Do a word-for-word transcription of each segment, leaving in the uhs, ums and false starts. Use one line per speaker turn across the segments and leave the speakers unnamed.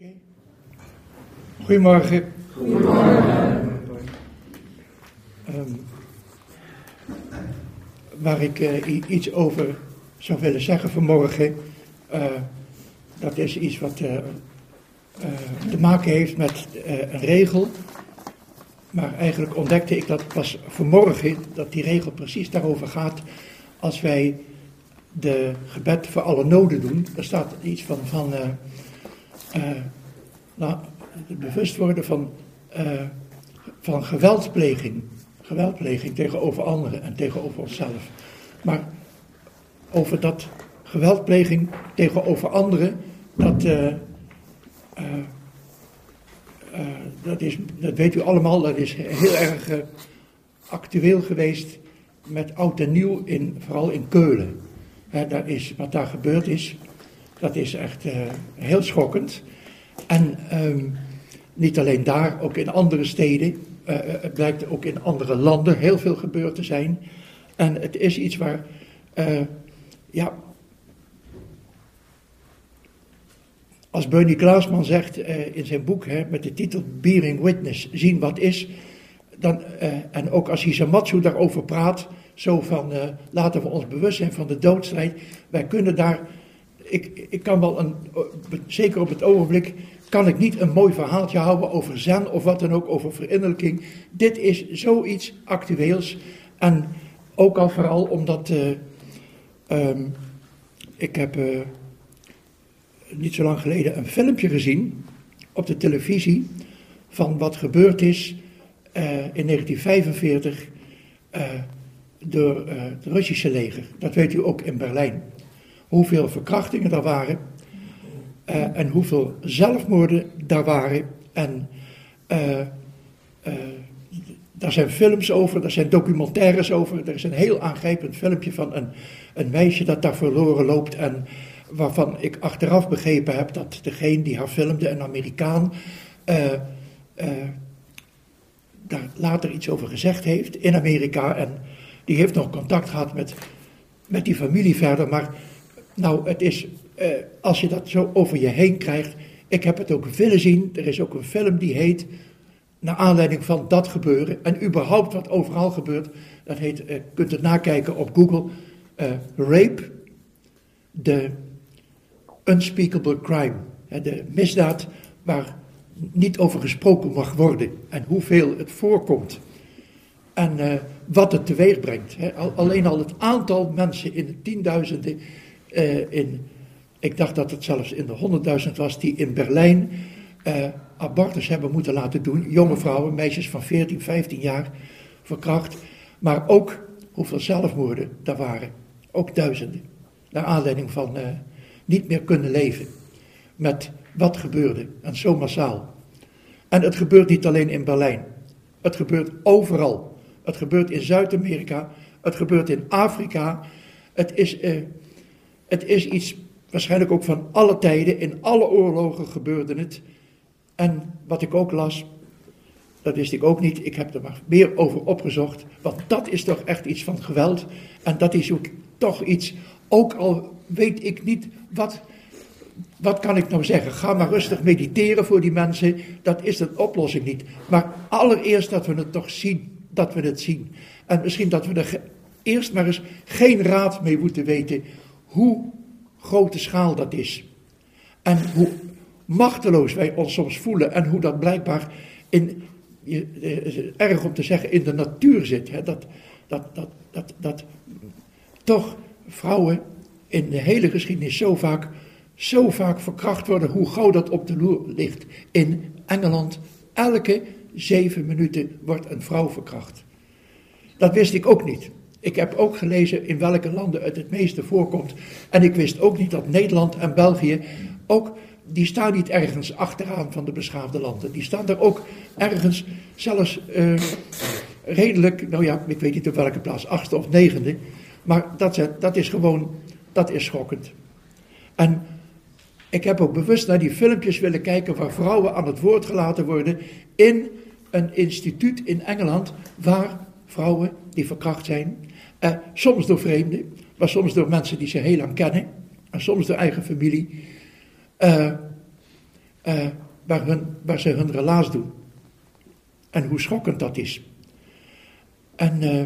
Okay. Goedemorgen.
Goedemorgen.
Um, waar ik uh, iets over zou willen zeggen vanmorgen, uh, dat is iets wat uh, uh, te maken heeft met uh, een regel. Maar eigenlijk ontdekte ik dat pas vanmorgen, dat die regel precies daarover gaat als wij de gebed voor alle noden doen. Er staat iets van, van uh, uh, nou, het bewust worden van, uh, van geweldpleging. Geweldpleging tegenover anderen en tegenover onszelf. Maar over dat geweldpleging tegenover anderen, dat, uh, uh, uh, dat, is, dat weet u allemaal, dat is heel erg uh, actueel geweest met oud en nieuw, in, vooral in Keulen. He, daar is, wat daar gebeurd is, dat is echt uh, heel schokkend. En um, niet alleen daar, ook in andere steden. Uh, het blijkt ook in andere landen heel veel gebeurd te zijn. En het is iets waar, uh, ja, als Bernie Klaasman zegt uh, in zijn boek, hè, met de titel Bearing Witness, zien wat is. Dan, uh, en ook als Hisamatsu daarover praat, zo van uh, laten we ons bewust zijn van de doodstrijd. Wij kunnen daar, ik, ik kan wel een, zeker op het ogenblik, kan ik niet een mooi verhaaltje houden over zen of wat dan ook, over verinnerlijking. Dit is zoiets actueels. En ook al vooral omdat, uh, um, ik heb uh, niet zo lang geleden een filmpje gezien op de televisie van wat gebeurd is uh, in negentien vijfenveertig uh, door uh, het Russische leger. Dat weet u ook in Berlijn. Hoeveel verkrachtingen er waren. Uh, en hoeveel zelfmoorden daar waren. En uh, uh, daar zijn films over, daar zijn documentaires over. Er is een heel aangrijpend filmpje van een, een meisje dat daar verloren loopt. En waarvan ik achteraf begrepen heb dat degene die haar filmde, een Amerikaan, uh, uh, daar later iets over gezegd heeft in Amerika. En die heeft nog contact gehad met, met die familie verder. Maar nou, het is... Uh, als je dat zo over je heen krijgt. Ik heb het ook willen zien. Er is ook een film die heet, naar aanleiding van dat gebeuren. En überhaupt wat overal gebeurt. Dat heet, je uh, kunt het nakijken op Google. Uh, Rape. The Unspeakable Crime. He, de misdaad waar niet over gesproken mag worden. En hoeveel het voorkomt. En uh, wat het teweeg brengt. He, al, alleen al het aantal mensen in de tienduizenden. Uh, in Ik dacht dat het zelfs in de honderdduizend was die in Berlijn uh, abortus hebben moeten laten doen. Jonge vrouwen, meisjes van veertien, vijftien jaar verkracht. Maar ook hoeveel zelfmoorden daar waren. Ook duizenden. Naar aanleiding van uh, niet meer kunnen leven. Met wat gebeurde. En zo massaal. En het gebeurt niet alleen in Berlijn. Het gebeurt overal. Het gebeurt in Zuid-Amerika. Het gebeurt in Afrika. Het is, uh, het is iets... Waarschijnlijk ook van alle tijden, in alle oorlogen gebeurde het. En wat ik ook las, dat wist ik ook niet, ik heb er maar meer over opgezocht. Want dat is toch echt iets van geweld. En dat is ook toch iets, ook al weet ik niet, wat, wat kan ik nou zeggen? Ga maar rustig mediteren voor die mensen, dat is de oplossing niet. Maar allereerst dat we het toch zien, dat we het zien. En misschien dat we er eerst maar eens geen raad mee moeten weten, hoe grote schaal dat is. En hoe machteloos wij ons soms voelen. En hoe dat blijkbaar in, erg om te zeggen, in de natuur zit. Hè? Dat, dat, dat, dat, dat toch vrouwen in de hele geschiedenis zo vaak, zo vaak verkracht worden. Hoe gauw dat op de loer ligt. In Engeland, elke zeven minuten wordt een vrouw verkracht. Dat wist ik ook niet. Ik heb ook gelezen in welke landen het het meeste voorkomt. En ik wist ook niet dat Nederland en België ook, die staan niet ergens achteraan van de beschaafde landen. Die staan er ook ergens zelfs uh, redelijk, nou ja, ik weet niet op welke plaats, achtste of negende. Maar dat, dat is gewoon, dat is schokkend. En ik heb ook bewust naar die filmpjes willen kijken waar vrouwen aan het woord gelaten worden in een instituut in Engeland waar vrouwen die verkracht zijn, eh, soms door vreemden, maar soms door mensen die ze heel lang kennen, en soms door eigen familie. Uh, uh, waar, hun, waar ze hun relaas doen. En hoe schokkend dat is. En uh,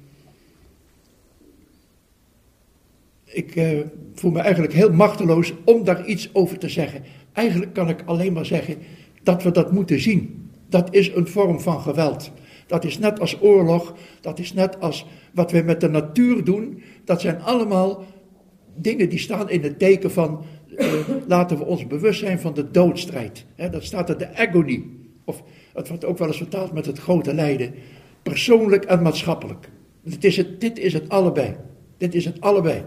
ik uh, voel me eigenlijk heel machteloos om daar iets over te zeggen. Eigenlijk kan ik alleen maar zeggen dat we dat moeten zien. Dat is een vorm van geweld. Dat is net als oorlog, dat is net als wat we met de natuur doen. Dat zijn allemaal dingen die staan in het teken van, uh, laten we ons bewust zijn van de doodstrijd. He, dat staat er de agonie, of het wordt ook wel eens vertaald met het grote lijden. Persoonlijk en maatschappelijk. Dit is het, dit is het allebei. Dit is het allebei.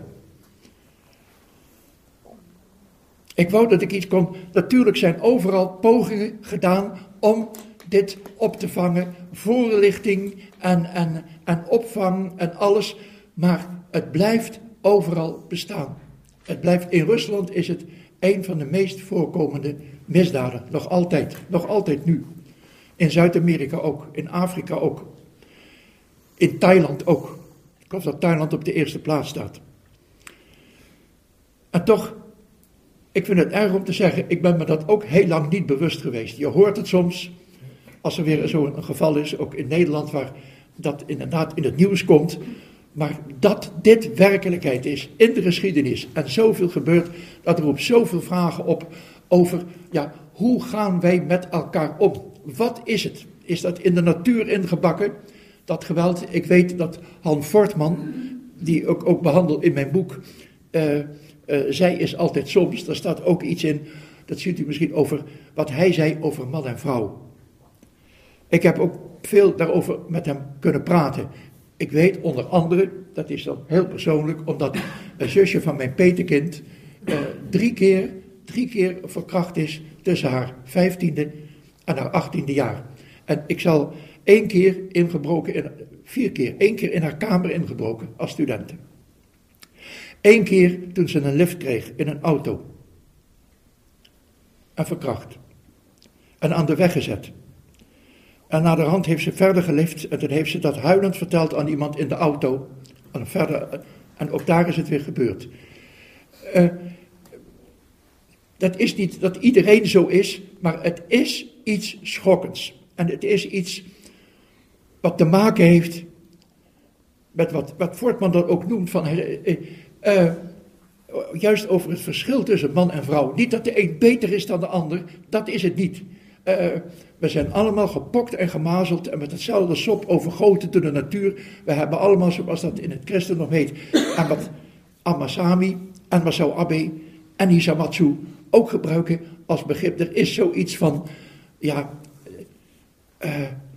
Ik wou dat ik iets kon. Natuurlijk zijn overal pogingen gedaan om dit op te vangen. Voorlichting en, en, en opvang en alles. Maar het blijft overal bestaan. Het blijft, in Rusland is het een van de meest voorkomende misdaden. Nog altijd. Nog altijd nu. In Zuid-Amerika ook. In Afrika ook. In Thailand ook. Ik geloof dat Thailand op de eerste plaats staat. En toch, ik vind het erg om te zeggen, ik ben me dat ook heel lang niet bewust geweest. Je hoort het soms, als er weer zo'n geval is, ook in Nederland, waar dat inderdaad in het nieuws komt. Maar dat dit werkelijkheid is, in de geschiedenis, en zoveel gebeurt, dat roept zoveel vragen op over, ja, hoe gaan wij met elkaar om? Wat is het? Is dat in de natuur ingebakken? Dat geweld, ik weet dat Han Fortman, die ik ook, ook behandel in mijn boek, uh, uh, zij is altijd soms, daar staat ook iets in, dat ziet u misschien over wat hij zei over man en vrouw. Ik heb ook veel daarover met hem kunnen praten. Ik weet onder andere, dat is dan heel persoonlijk, omdat een zusje van mijn petekind uh, drie keer, drie keer verkracht is tussen haar vijftiende en haar achttiende jaar. En ik zal één keer ingebroken, in, vier keer, één keer in haar kamer ingebroken als studenten. Eén keer toen ze een lift kreeg in een auto. En verkracht. En aan de weg gezet. En naderhand heeft ze verder gelift en toen heeft ze dat huilend verteld aan iemand in de auto. En, verder, en ook daar is het weer gebeurd. Uh, dat is niet dat iedereen zo is, maar het is iets schokkends. En het is iets wat te maken heeft met wat, wat Fortman dan ook noemt van, uh, uh, juist over het verschil tussen man en vrouw. Niet dat de een beter is dan de ander, dat is het niet. Uh, we zijn allemaal gepokt en gemazeld en met hetzelfde sop overgoten door de natuur. We hebben allemaal, zoals dat in het christendom heet, en wat Amasami en Masao Abe en Hisamatsu ook gebruiken als begrip. Er is zoiets van, ja, uh,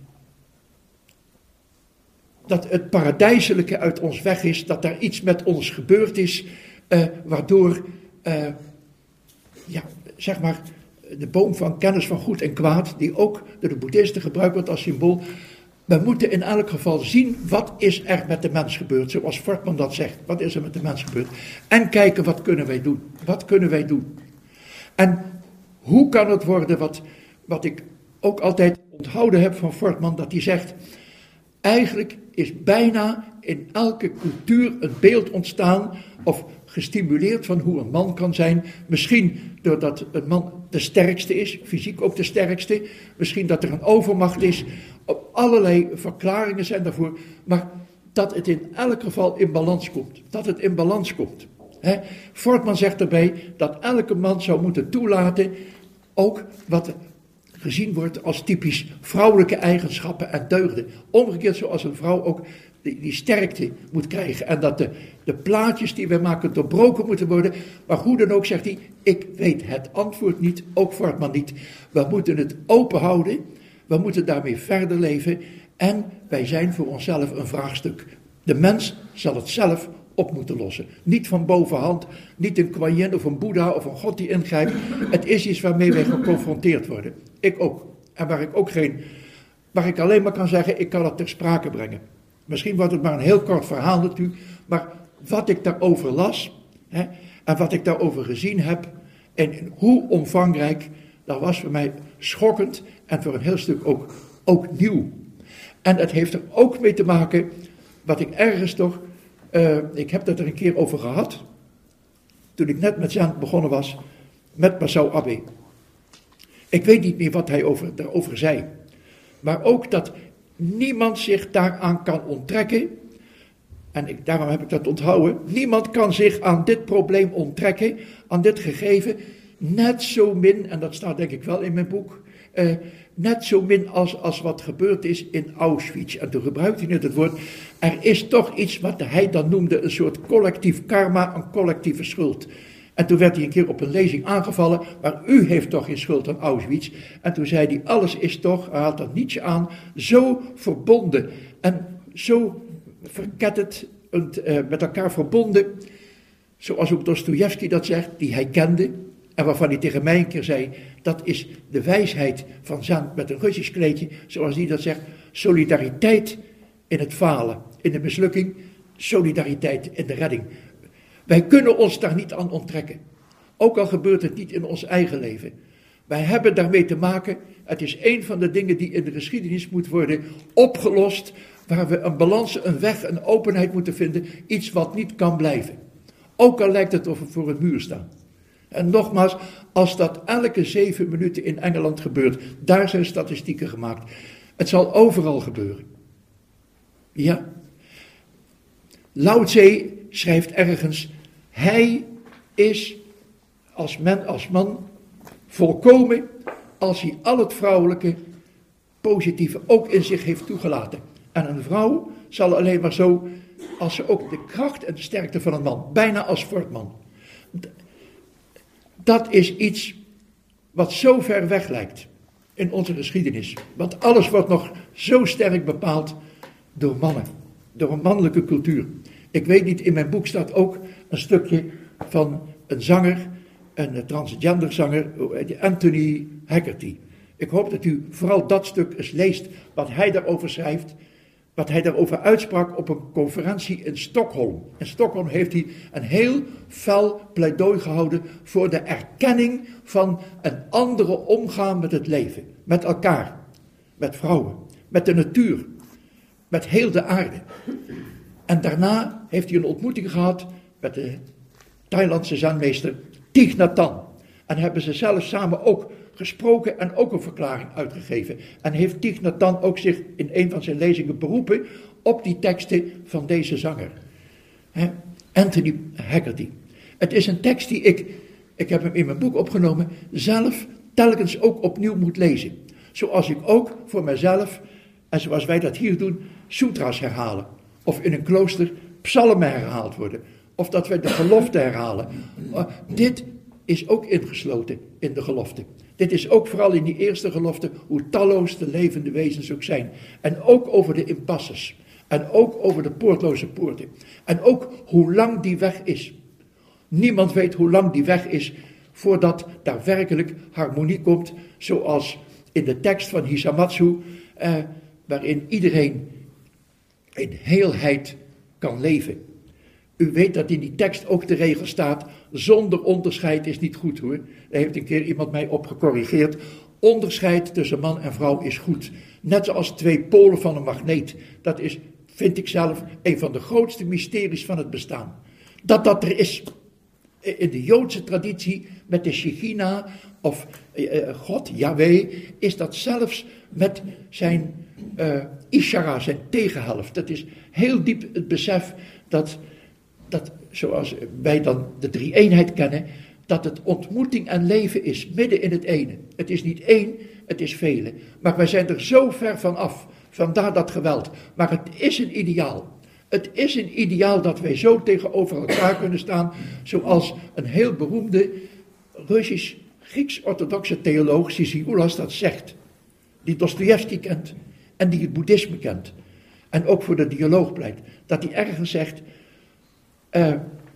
dat het paradijselijke uit ons weg is, dat daar iets met ons gebeurd is, uh, waardoor, uh, ja, zeg maar, de boom van kennis van goed en kwaad, die ook door de boeddhisten gebruikt wordt als symbool. We moeten in elk geval zien, wat is er met de mens gebeurd, zoals Fortman dat zegt. Wat is er met de mens gebeurd? En kijken, wat kunnen wij doen? Wat kunnen wij doen? En hoe kan het worden, wat, wat ik ook altijd onthouden heb van Fortman, dat hij zegt, eigenlijk is bijna in elke cultuur een beeld ontstaan, of gestimuleerd van hoe een man kan zijn. Misschien doordat een man de sterkste is, fysiek ook de sterkste. Misschien dat er een overmacht is. Op allerlei verklaringen zijn daarvoor. Maar dat het in elk geval in balans komt. Dat het in balans komt. He? Fortman zegt erbij dat elke man zou moeten toelaten, ook wat gezien wordt als typisch vrouwelijke eigenschappen en deugden. Omgekeerd zoals een vrouw ook die, die sterkte moet krijgen. En dat de, de plaatjes die wij maken doorbroken moeten worden. Maar hoe dan ook zegt hij, ik weet het antwoord niet, ook Fortman niet. We moeten het open houden. We moeten daarmee verder leven. En wij zijn voor onszelf een vraagstuk. De mens zal het zelf op moeten lossen. Niet van bovenhand, niet een Kuan Yin of een Boeddha of een God die ingrijpt. Het is iets waarmee wij geconfronteerd worden. Ik ook. En waar ik ook geen, waar ik alleen maar kan zeggen, ik kan het ter sprake brengen. Misschien wordt het maar een heel kort verhaal natuurlijk, maar wat ik daarover las, hè, en wat ik daarover gezien heb, en hoe omvangrijk, dat was voor mij schokkend en voor een heel stuk ook, ook nieuw. En het heeft er ook mee te maken, wat ik ergens toch, uh, ik heb dat er een keer over gehad, toen ik net met Zen begonnen was, met Masao Abe. Ik weet niet meer wat hij over, daarover zei. Maar ook dat niemand zich daaraan kan onttrekken. En ik, daarom heb ik dat onthouden. Niemand kan zich aan dit probleem onttrekken, aan dit gegeven. Net zo min, en dat staat denk ik wel in mijn boek. Uh, net zo min als, als wat gebeurd is in Auschwitz. En toen gebruikte hij net het woord. Er is toch iets wat hij dan noemde een soort collectief karma, een collectieve schuld. En toen werd hij een keer op een lezing aangevallen, maar u heeft toch geen schuld aan Auschwitz. En toen zei hij, alles is toch, hij had dat niets aan, zo verbonden en zo verketterd en, uh, met elkaar verbonden. Zoals ook Dostojevski dat zegt, die hij kende. En waarvan hij tegen mij een keer zei, dat is de wijsheid van Zen met een Russisch kleedje. Zoals hij dat zegt, solidariteit in het falen, in de mislukking, solidariteit in de redding. Wij kunnen ons daar niet aan onttrekken. Ook al gebeurt het niet in ons eigen leven. Wij hebben daarmee te maken. Het is een van de dingen die in de geschiedenis moet worden opgelost. Waar we een balans, een weg, een openheid moeten vinden. Iets wat niet kan blijven. Ook al lijkt het of we voor een muur staan. En nogmaals, als dat elke zeven minuten in Engeland gebeurt. Daar zijn statistieken gemaakt. Het zal overal gebeuren. Ja. Lao Tse schrijft ergens. Hij is als, men, als man volkomen als hij al het vrouwelijke positieve ook in zich heeft toegelaten. En een vrouw zal alleen maar zo als ze ook de kracht en de sterkte van een man, bijna als Fortman. Dat is iets wat zo ver weg lijkt in onze geschiedenis. Want alles wordt nog zo sterk bepaald door mannen, door een mannelijke cultuur. Ik weet niet, in mijn boek staat ook een stukje van een zanger, een transgender zanger, Anthony Haggerty. Ik hoop dat u vooral dat stuk eens leest, wat hij daarover schrijft, wat hij daarover uitsprak op een conferentie in Stockholm. In Stockholm heeft hij een heel fel pleidooi gehouden voor de erkenning van een andere omgaan met het leven, met elkaar, met vrouwen, met de natuur, met heel de aarde. En daarna heeft hij een ontmoeting gehad met de Thailandse zenmeester Thich Nhat Hanh. En hebben ze zelf samen ook gesproken en ook een verklaring uitgegeven. En heeft Thich Nhat Hanh ook zich in een van zijn lezingen beroepen op die teksten van deze zanger. He, Anthony Haggerty. Het is een tekst die ik, ik heb hem in mijn boek opgenomen, zelf telkens ook opnieuw moet lezen. Zoals ik ook voor mezelf, en zoals wij dat hier doen, sutra's herhalen. Of in een klooster psalmen herhaald worden. Of dat wij de gelofte herhalen. Uh, dit is ook ingesloten in de gelofte. Dit is ook vooral in die eerste gelofte hoe talloos de levende wezens ook zijn. En ook over de impasses. En ook over de poortloze poorten. En ook hoe lang die weg is. Niemand weet hoe lang die weg is voordat daar werkelijk harmonie komt. Zoals in de tekst van Hisamatsu, uh, waarin iedereen in heelheid kan leven. U weet dat in die tekst ook de regel staat, zonder onderscheid is niet goed hoor. Daar heeft een keer iemand mij op gecorrigeerd. Onderscheid tussen man en vrouw is goed. Net zoals twee polen van een magneet. Dat is, vind ik zelf, een van de grootste mysteries van het bestaan. Dat dat er is. In de Joodse traditie met de Shechina of uh, God, Yahweh, is dat zelfs met zijn uh, Ishara, zijn tegenhelft. Dat is heel diep het besef dat, dat, zoals wij dan de drie-eenheid kennen, dat het ontmoeting en leven is, midden in het ene. Het is niet één, het is vele. Maar wij zijn er zo ver van af, vandaar dat geweld. Maar het is een ideaal. Het is een ideaal dat wij zo tegenover elkaar kunnen staan, zoals een heel beroemde Russisch-Grieks-orthodoxe theoloog, Sisigulas, dat zegt. Die Dostojevski kent en die het boeddhisme kent. En ook voor de dialoog pleit. Dat hij ergens zegt, uh,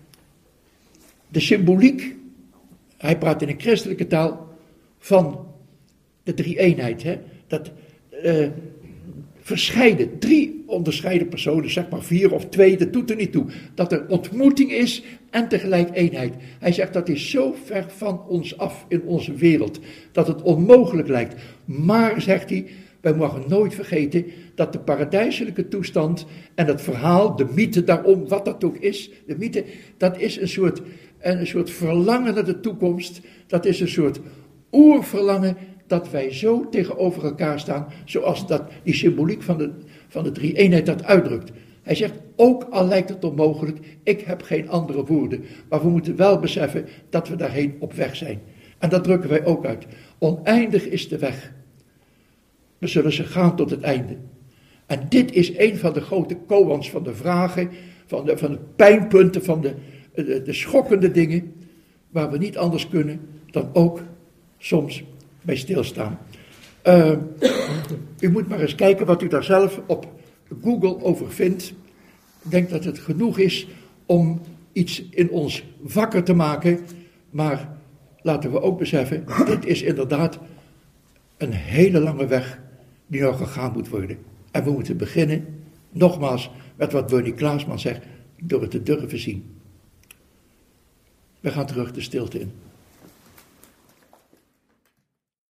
de symboliek, hij praat in een christelijke taal, van de drie-eenheid. Hè, dat uh, verscheiden, drie onderscheiden personen, zeg maar vier of twee, dat doet er niet toe. Dat er ontmoeting is en tegelijk eenheid. Hij zegt dat is zo ver van ons af in onze wereld, dat het onmogelijk lijkt. Maar, zegt hij, wij mogen nooit vergeten dat de paradijselijke toestand en het verhaal, de mythe daarom, wat dat ook is, de mythe, dat is een soort, een soort verlangen naar de toekomst, dat is een soort oerverlangen dat wij zo tegenover elkaar staan, zoals dat die symboliek van de, van de drie-eenheid dat uitdrukt. Hij zegt, ook al lijkt het onmogelijk, ik heb geen andere woorden. Maar we moeten wel beseffen dat we daarheen op weg zijn. En dat drukken wij ook uit. Oneindig is de weg. We zullen ze gaan tot het einde. En dit is een van de grote koans van de vragen, van de, van de pijnpunten, van de, de, de schokkende dingen, waar we niet anders kunnen dan ook soms bij stilstaan. Uh, u moet maar eens kijken wat u daar zelf op Google over vindt. Ik denk dat het genoeg is om iets in ons wakker te maken, maar laten we ook beseffen, dit is inderdaad een hele lange weg die nog gegaan moet worden. En we moeten beginnen, nogmaals, met wat Bernie Klaasman zegt, door het te durven zien. We gaan terug de stilte in.